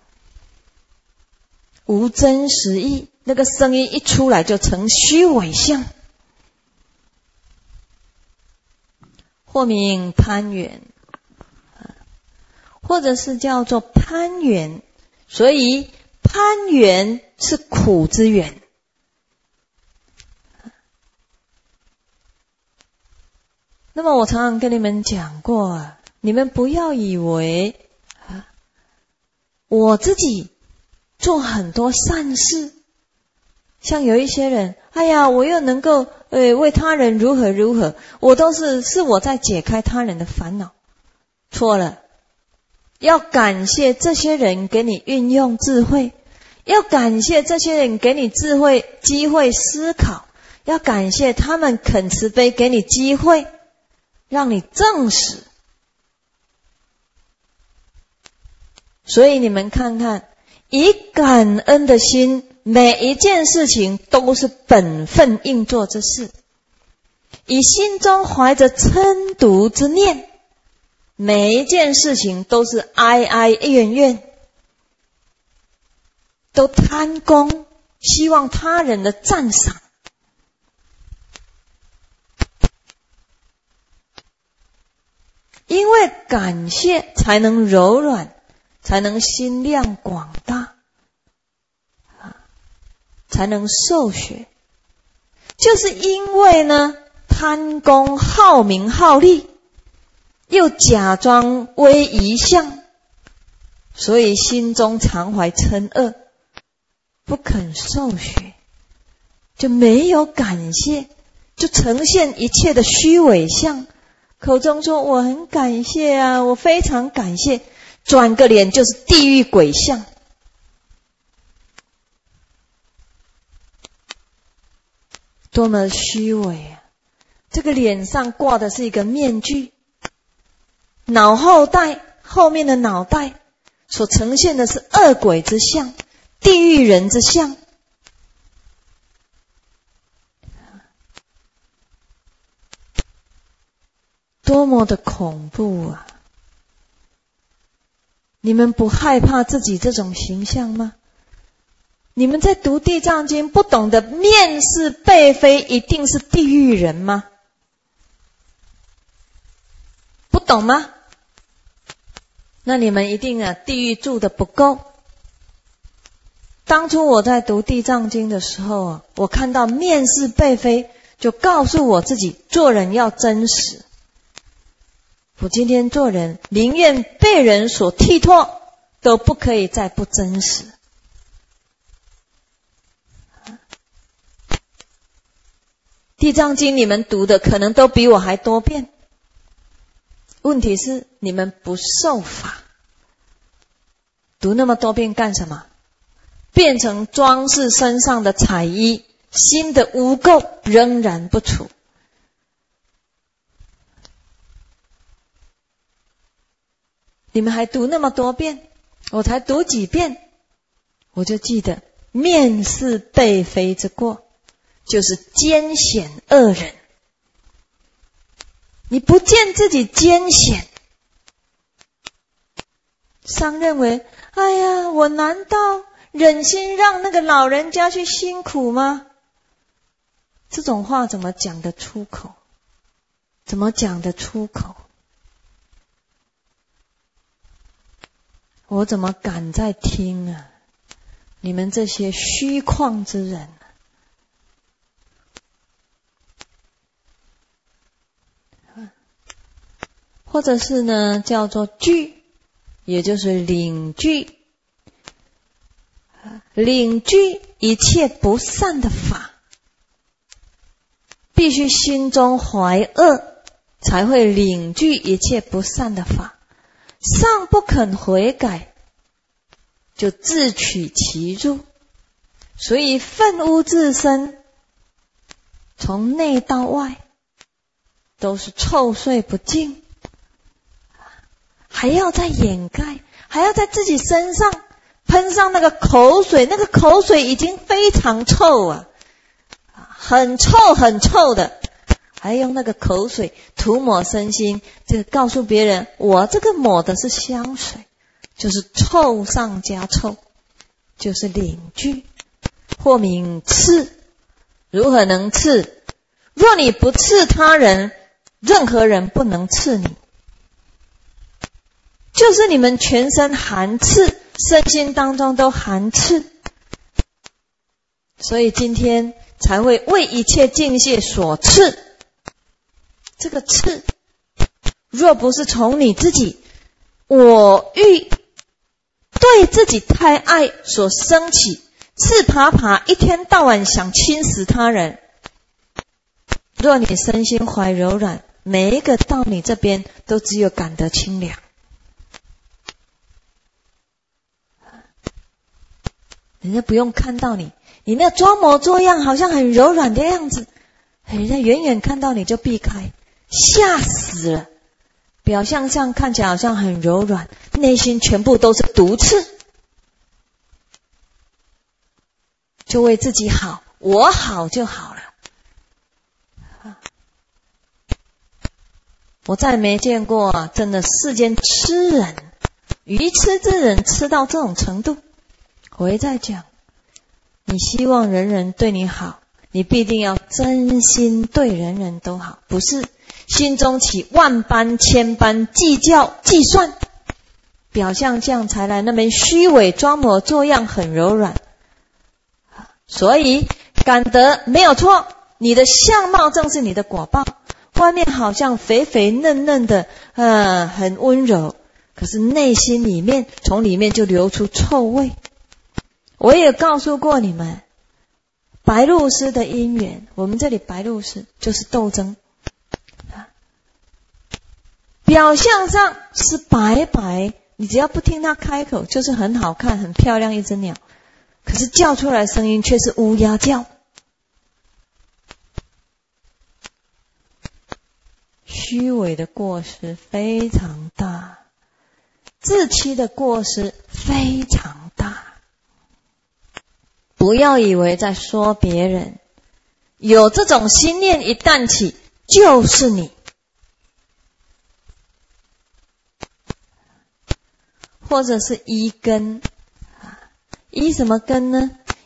无真实意，那个声音一出来就成虚伪相，或名攀缘，或者是叫做攀缘。所以攀缘是苦之缘。那么我常常跟你们讲过啊，你们不要以为啊，我自己做很多善事，像有一些人，哎呀，我又能够呃为他人如何如何，我都是是我在解开他人的烦恼。错了，要感谢这些人给你运用智慧，要感谢这些人给你智慧机会思考，要感谢他们肯慈悲给你机会，让你证实。所以你们看看，以感恩的心，每一件事情都是本分应做之事；以心中怀着嗔毒之念，每一件事情都是哀哀怨怨，都贪功，希望他人的赞赏。因为感谢才能柔软，才能心量广大，才能受学。就是因为呢，贪功好名好利，又假装威仪相，所以心中常怀嗔恶，不肯受学，就没有感谢，就呈现一切的虚伪相。口中说我很感谢啊，我非常感谢，转个脸就是地狱鬼相。多么虚伪啊！这个脸上挂的是一个面具，脑后袋后面的脑袋所呈现的是恶鬼之相，地狱人之相。多么的恐怖啊！你们不害怕自己这种形象吗？ 你们在读地藏经不懂得面是辈非一定是地狱人吗？不懂吗？那你们一定啊地狱住的不够。当初我在读地藏经的时候啊，我看到面是辈非，就告诉我自己做人要真实。我今天做人宁愿被人所剔唾，都不可以再不真实。地藏经你们读的可能都比我还多遍，问题是你们不受法，读那么多遍干什么？变成装饰身上的彩衣，心的污垢仍然不除。你们还读那么多遍，我才读几遍，我就记得面是辈非之过，就是奸险恶人。你不见自己奸险，商认为，哎呀，我难道忍心让那个老人家去辛苦吗？这种话怎么讲得出口？怎么讲得出口？我怎么敢再听啊？你们这些虚旷之人，或者是呢叫做具，也就是领具，领具一切不善的法，必须心中怀恶，才会领具一切不善的法。尚不肯悔改，就自取其辱。所以愤污自身，从内到外都是臭秽不净，还要再掩盖，还要在自己身上喷上那个口水，那个口水已经非常臭啊，很臭很臭的，还用那个口水涂抹身心，这个告诉别人我这个抹的是香水，就是臭上加臭，就是领具，或名刺。如何能刺？若你不刺他人，任何人不能刺你，就是你们全身含刺，身心当中都含刺，所以今天才会为一切境界所刺。这个刺若不是从你自己我欲对自己太爱所生起，刺爬爬一天到晚想侵蚀他人，若你身心怀柔软，每一个到你这边都只有感得清凉。人家不用看到你，你那装模作样好像很柔软的样子，人家远远看到你就避开，吓死了。表象上看起来好像很柔软，内心全部都是毒刺，就为自己好，我好就好了。我再没见过啊，真的世间痴人，愚痴之人痴到这种程度。我会再讲，你希望人人对你好，你必定要真心对人人都好，不是心中起万般千般计较计算，表象这样才来那边虚伪装模作样，很柔软。所以感得没有错，你的相貌正是你的果报，外面好像肥肥嫩嫩的，呃，很温柔，可是内心里面从里面就流出臭味。我也告诉过你们，白露师的因缘，我们这里白露师就是斗争，表象上是白白，你只要不听他开口，就是很好看很漂亮一只鸟，可是叫出来声音却是乌鸦叫。虚伪的过失非常大，自欺的过失非常大。不要以为在说别人，有这种心念一旦起，就是你。或者是依根，依什么根呢？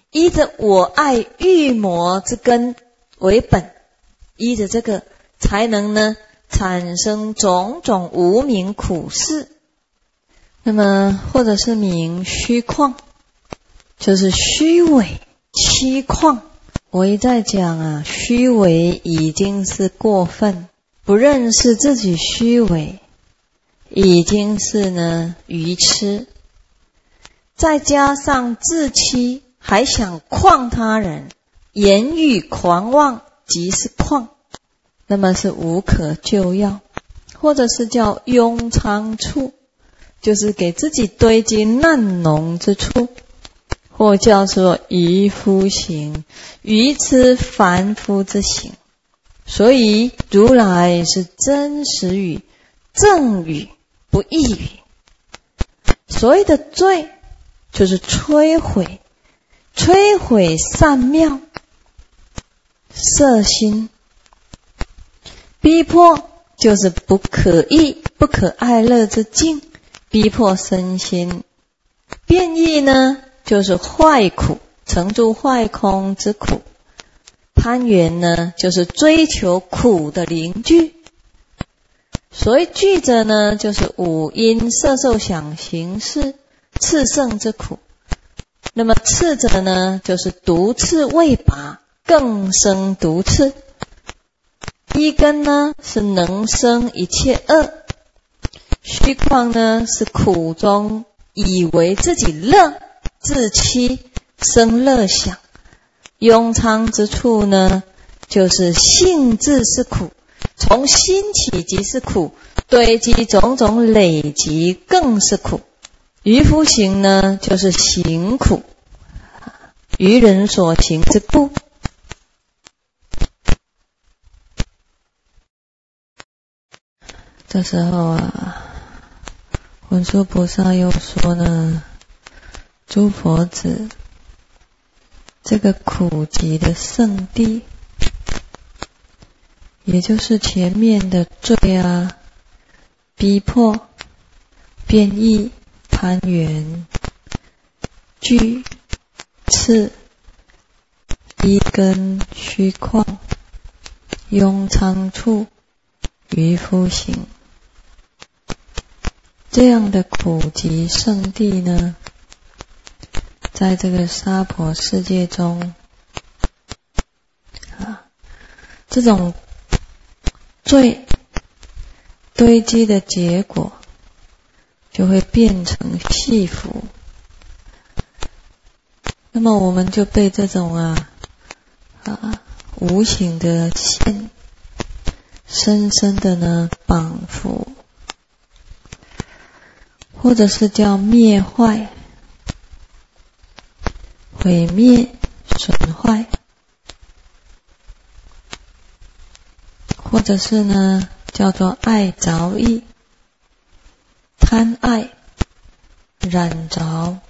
依着我爱欲魔之根为本，依着这个才能呢产生种种无明苦事。那么或者是名虚旷，就是虚伪欺旷。我一再讲啊，虚伪已经是过分，不认识自己虚伪已经是呢愚痴，再加上自欺，还想诳他人，言语狂妄，即是诳，那么是无可救药。或者是叫庸仓处，就是给自己堆积难浓之处，或叫做愚夫行，愚痴凡夫之行。所以如来是真实语、正语，不异语。所谓的罪就是摧毁，摧毁善妙色心，逼迫就是不可议、不可爱乐之境，逼迫身心。变异呢，就是坏苦，成住坏空之苦。攀缘呢，就是追求苦的邻居。所谓具者呢，就是五阴色受想行识炽盛之苦。那么次者呢，就是毒刺未拔，更生毒刺。一根呢是能生一切恶，虚旷呢是苦中以为自己乐，自欺生乐想。庸仓之处呢，就是性质是苦，从心起即是苦，堆积种种累积更是苦。愚夫行呢，就是行苦，愚人所行之故。这时候啊，文殊菩萨又说呢，诸佛子，这个苦集的圣地，也就是前面的罪啊、逼迫、变异、攀缘、惧、刺、一根、虚旷、庸仓处、愚夫行，这样的苦集圣地呢，在这个娑婆世界中啊，这种罪堆积的结果就会变成戏服。那么我们就被这种啊啊无形的线深深的呢绑缚，或者是叫灭坏、毁灭、损坏，或者是呢叫做爱着意、贪爱、染着，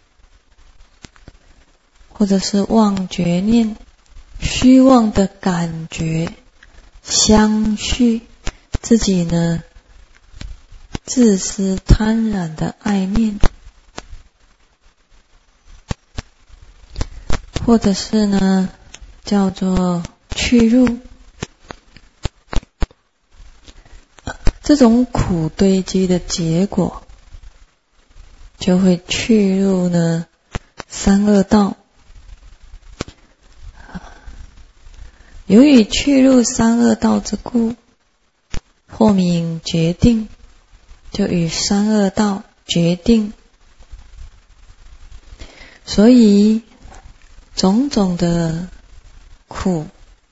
或者是妄觉念、虚妄的感觉、相续，自己呢自私贪婪的爱念，或者是呢叫做去入。这种苦堆积的结果就会去入呢三恶道。由于去入三恶道之故，或名决定，就与三恶道决定。所以种种的苦，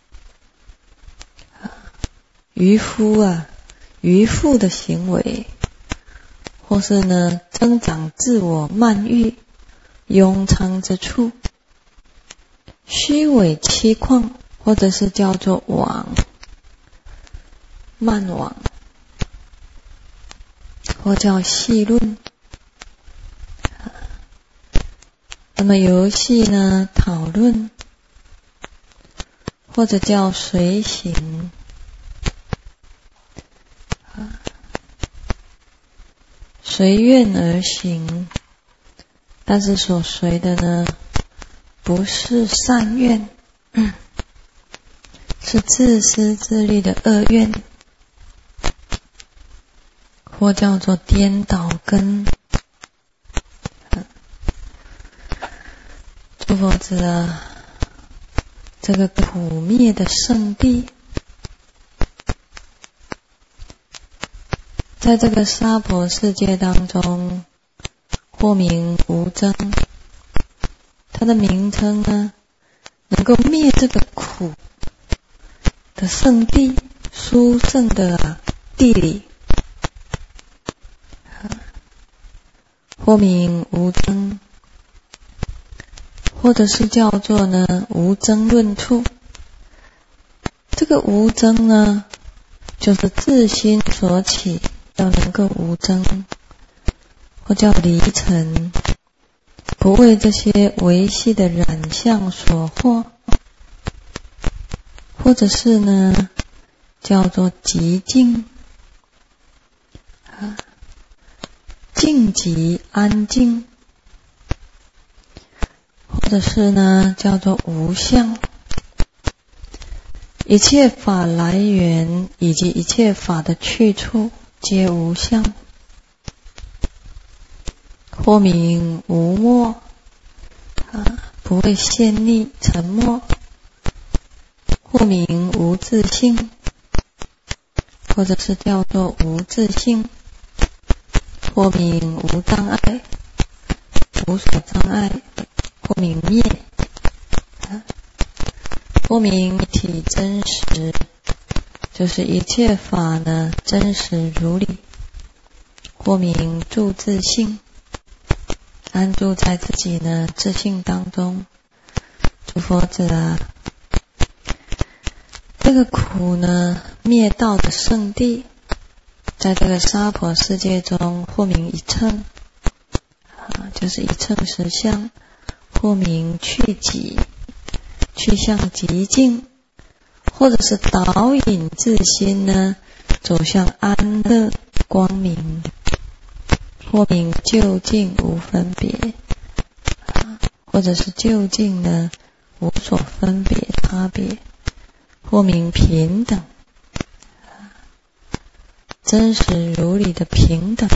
渔夫啊渔夫的行为，或是呢增长自我慢欲、庸仓之处，虚伪欺旷，或者是叫做妄、慢妄，或叫戏论。那么游戏呢讨论，或者叫随行，随愿而行，但是所随的呢不是善愿，嗯，是自私自利的恶愿，或叫做颠倒根。诸佛子啊，这个苦灭的圣地，在这个娑婆世界当中，或名无争。它的名称呢，能够灭这个苦的圣地，殊胜的地理，或名无争，或者是叫做呢无争论处。这个无争呢，就是自心所起，要能够无争，或叫离尘，不为这些维系的染相所惑，或者是呢叫做极静，啊，静极安静，或者是呢叫做无相。一切法来源以及一切法的去处皆无相，或名无默，啊，不会陷溺沉默，或名无自性，或者是叫做无自性，或名无障碍，无所障碍，或名灭，啊，或名体真实，就是一切法呢真实如理，或名住自性，安住在自己呢自性当中。诸佛子啊，这个苦呢灭道的圣地，在这个娑婆世界中，或名一乘，啊，就是一乘实相，或名去极，去向极静，或者是导引自心呢走向安乐光明，或名究竟无分别，啊，或者是究竟呢无所分别差别，或名平等，啊，真实如理的平等，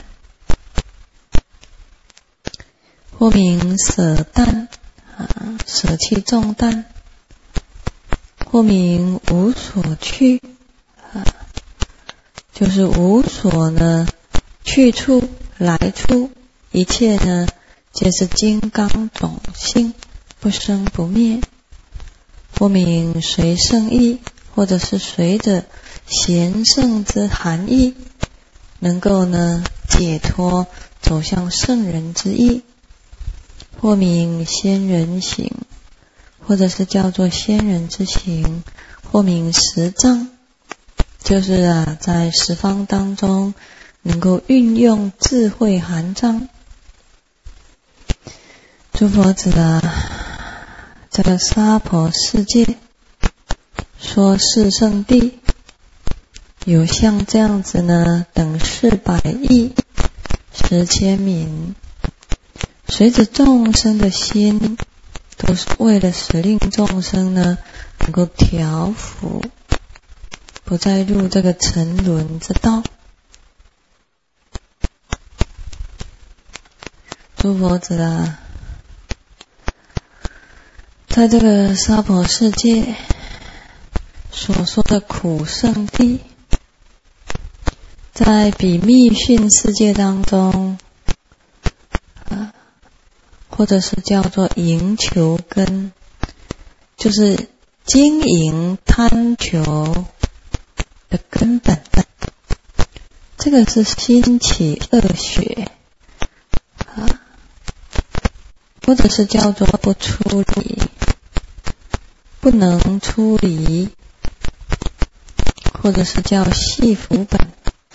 或名舍担，啊，舍弃重担，或名无所去，啊，就是无所呢去处来处，一切呢皆是金刚种性，不生不灭。或名随圣意，或者是随着贤圣之含义，能够呢解脱走向圣人之意。或名仙人行，或者是叫做仙人之行，或名十障，就是啊在十方当中能够运用智慧含藏。诸佛子啊，这个娑婆世界说是圣地，有像这样子呢等四百亿十千名，随着众生的心，都是为了使令众生呢能够调伏，不再入这个沉沦之道。诸佛子啊，在这个娑婆世界所说的苦圣地，在比密训世界当中，啊，或者是叫做营求根，就是经营贪求的根本，这个是心起恶学，啊，或者是叫做不出离，不能出离，或者是叫系福本。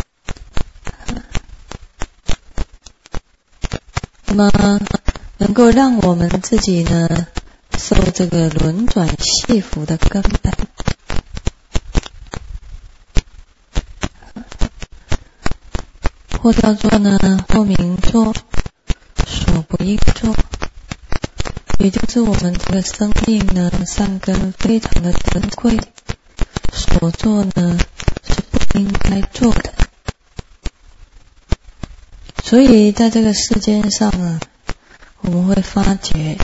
那么能够让我们自己呢受这个轮转系福的根本，或叫做呢或名作所不应作， 也就是我们这个生命呢，善根非常的珍贵，所做呢是不应该做的。所以在这个世间上啊，我们会发觉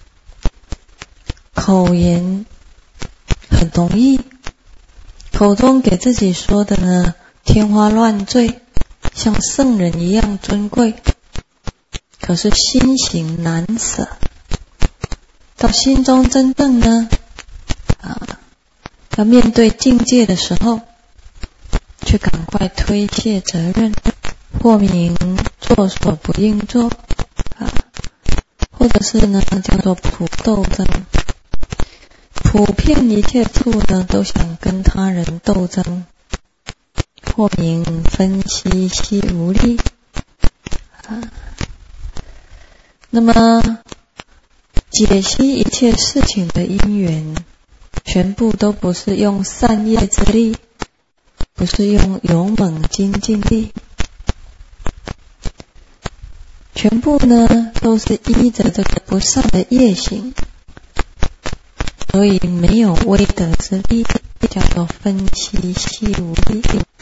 口言很容易，口中给自己说的呢天花乱坠，像圣人一样尊贵，可是心行难舍，到心中真正呢啊，要面对境界的时候，却赶快推卸责任，或名做所不应做啊，或者是呢叫做普斗争，普遍一切处呢都想跟他人斗争，或名分析析无力啊。那么解析一切事情的因缘，全部都不是用善业之力，不是用勇猛精进力，全部呢都是依着这个不善的业行，所以没有威德之力，叫做分析析无力。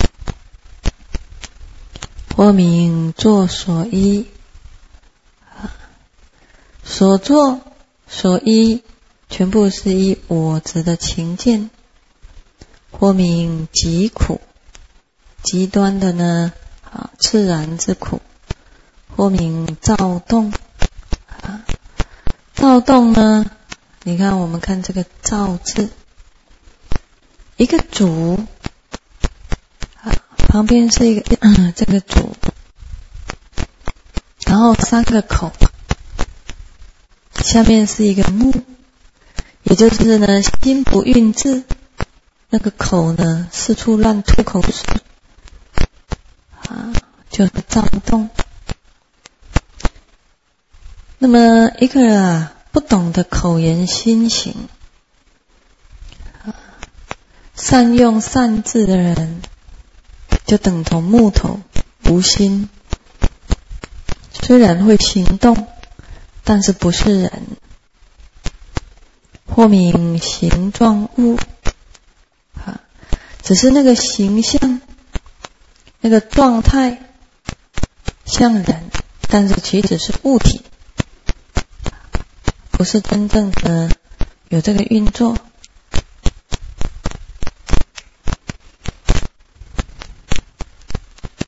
或名作所依，所作所依全部是依我执的情见。或名极苦，极端的呢啊自然之苦。或名躁动啊，躁动呢，你看我们看这个躁字，一个主啊，旁边是一个、嗯、这个主，然后三个口，下面是一个目，也就是呢心不运智，那个口呢四处乱吐口水啊，就是躁动。那么一个人啊不懂得口言心行，善用善智的人，就等同木头无心，虽然会行动，但是不是人。或名形状物，只是那个形象那个状态像人，但是其实是物体，不是真正的有这个运作。